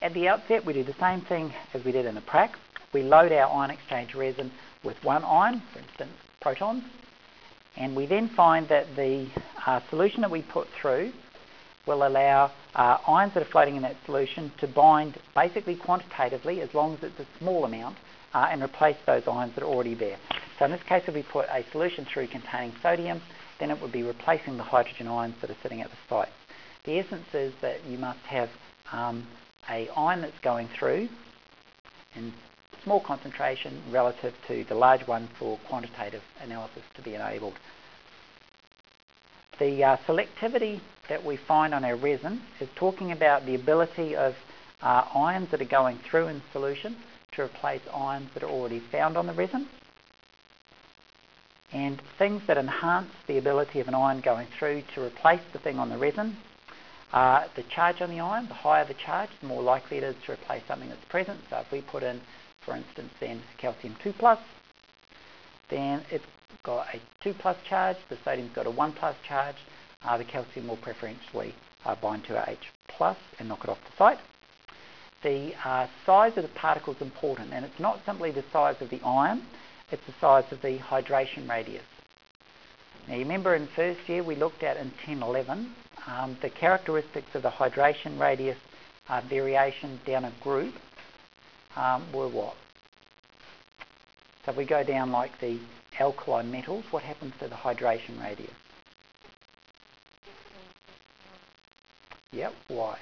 At the outset, we do the same thing as we did in the prac. We load our ion exchange resin with one ion, for instance, protons, and we then find that the solution that we put through will allow ions that are floating in that solution to bind basically quantitatively, as long as it's a small amount, and replace those ions that are already there. So in this case, if we put a solution through containing sodium, then it would be replacing the hydrogen ions that are sitting at the site. The essence is that you must have a ion that's going through in small concentration relative to the large one for quantitative analysis to be enabled. The selectivity that we find on our resin is talking about the ability of ions that are going through in solution to replace ions that are already found on the resin, and things that enhance the ability of an ion going through to replace the thing on the resin. The charge on the ion, the higher the charge, the more likely it is to replace something that's present. So if we put in, for instance, then calcium 2+, then it's got a 2+ charge, the sodium's got a 1+ charge, the calcium will preferentially bind to a H+ and knock it off the site. The size of the particle is important, and it's not simply the size of the ion, it's the size of the hydration radius. Now you remember in first year we looked at in 1011 the characteristics of the hydration radius variation down a group were what? So if we go down like the alkali metals, what happens to the hydration radius? Yep, why?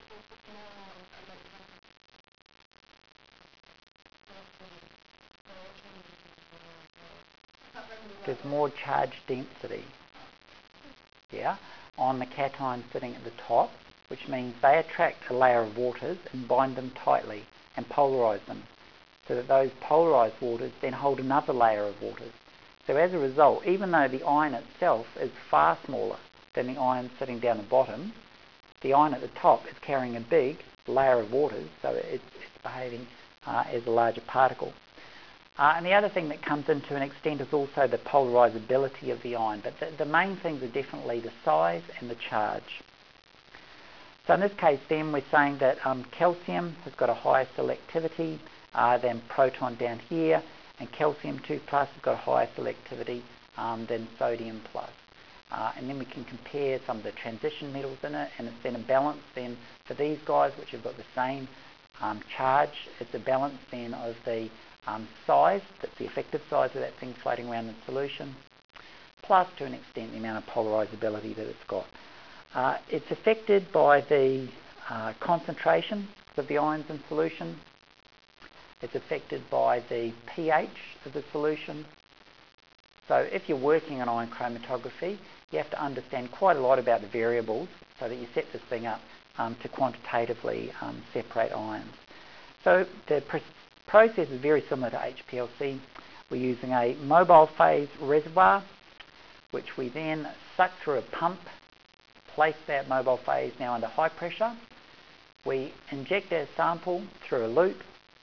There's more charge density, yeah, on the cation sitting at the top, which means they attract a layer of waters and bind them tightly and polarize them, so that those polarized waters then hold another layer of waters. So as a result, even though the ion itself is far smaller than the ion sitting down the bottom, the ion at the top is carrying a big layer of waters, so it's behaving as a larger particle. And the other thing that comes into an extent is also the polarizability of the ion, but the main things are definitely the size and the charge. So in this case then we're saying that calcium has got a higher selectivity than proton down here, and calcium 2+ has got a higher selectivity than sodium plus. And then we can compare some of the transition metals in it, and it's then a balance then for these guys which have got the same charge. It's a balance then of the size, that's the effective size of that thing floating around in solution, plus to an extent the amount of polarizability that it's got. It's affected by the concentration of the ions in solution. It's affected by the pH of the solution. So if you're working on ion chromatography, you have to understand quite a lot about the variables so that you set this thing up to quantitatively separate ions. So the process is very similar to HPLC. We're using a mobile phase reservoir, which we then suck through a pump, place that mobile phase now under high pressure. We inject our sample through a loop.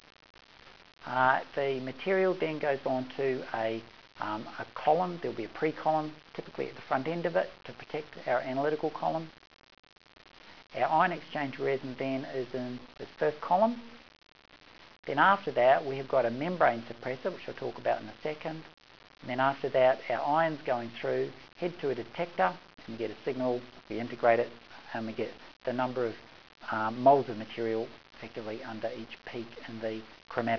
The material then goes on to a column. There'll be a pre-column typically at the front end of it to protect our analytical column. Our ion exchange resin then is in this first column. Then after that we have got a membrane suppressor, which I'll talk about in a second. And then after that our ions going through head to a detector, and we get a signal, we integrate it, and we get the number of moles of material effectively under each peak in the chromatic